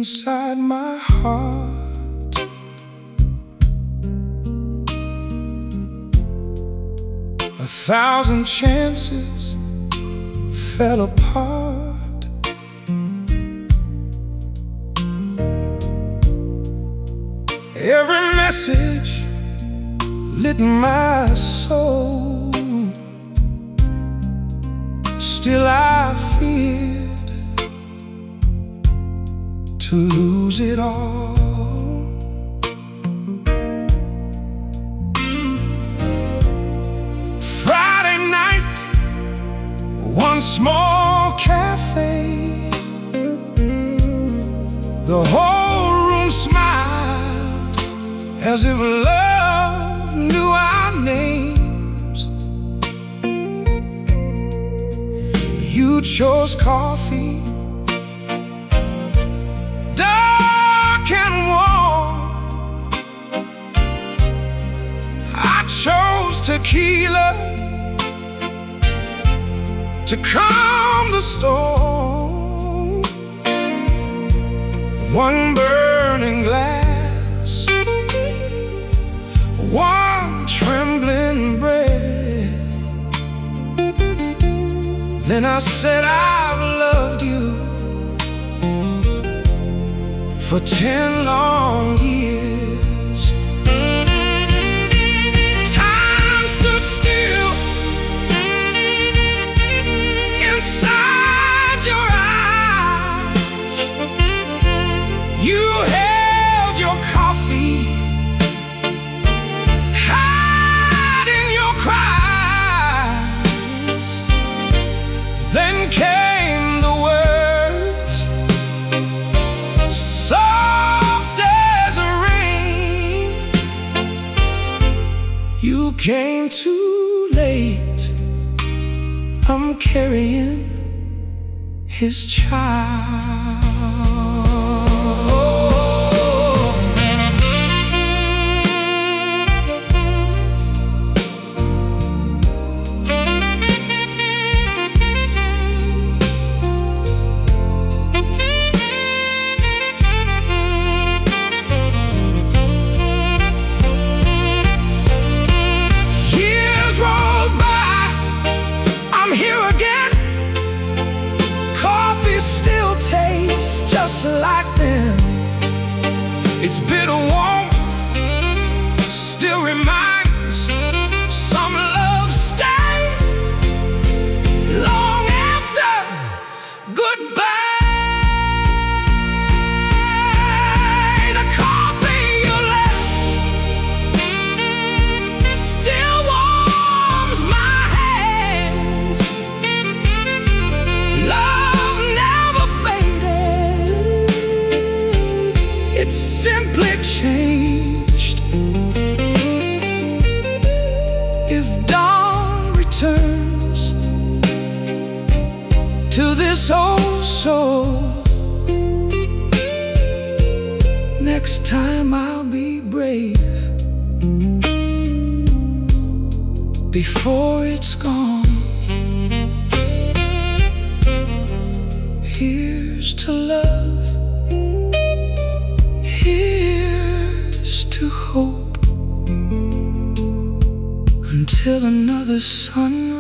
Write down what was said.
inside my heart. A thousand chances fell apart. Every message lit my soul. Still I feared to lose it all. Friday night, one small cafe, the whole room smiled as if love knew our names. You chose coffee, dark and warm. I chose tequila to calm the storm. One burning glass, one trembling breath. Then I said, I've loved you for 10 long years. Time stood still inside your eyes. You held your coffee, hiding your cries. Then came the words, soft as rain. You came too late. I'm carrying his child. Years rolled by, I'm here again. Coffee still tastes just like then. Its bitter warmth still reminds some love stay long after goodbye. The coffee you left still warms my hands. Love never faded, it simply changed. If dawn returns to this old soul, next time I'll be brave before it's gone. Here's to love, here's to hope, until another sun